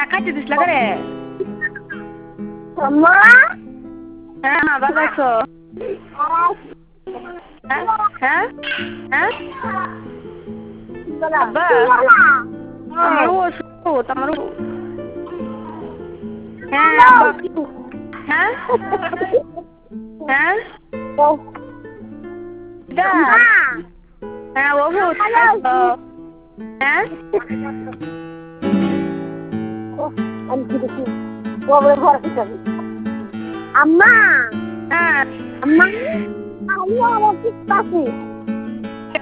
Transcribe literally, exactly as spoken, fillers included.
খাইতে দিছিল করে আম্মা হ্যাঁ মা ভালো আছো হ্যাঁ হ্যাঁ হ্যাঁ আব্বা আমার ওষুধ আমার হ্যাঁ আব্বা হ্যাঁ হ্যাঁ হ্যাঁ ওষুধ হ্যাঁ আম্মা হ্যাঁ আম্মা আম্মা আমার ঠিক আছে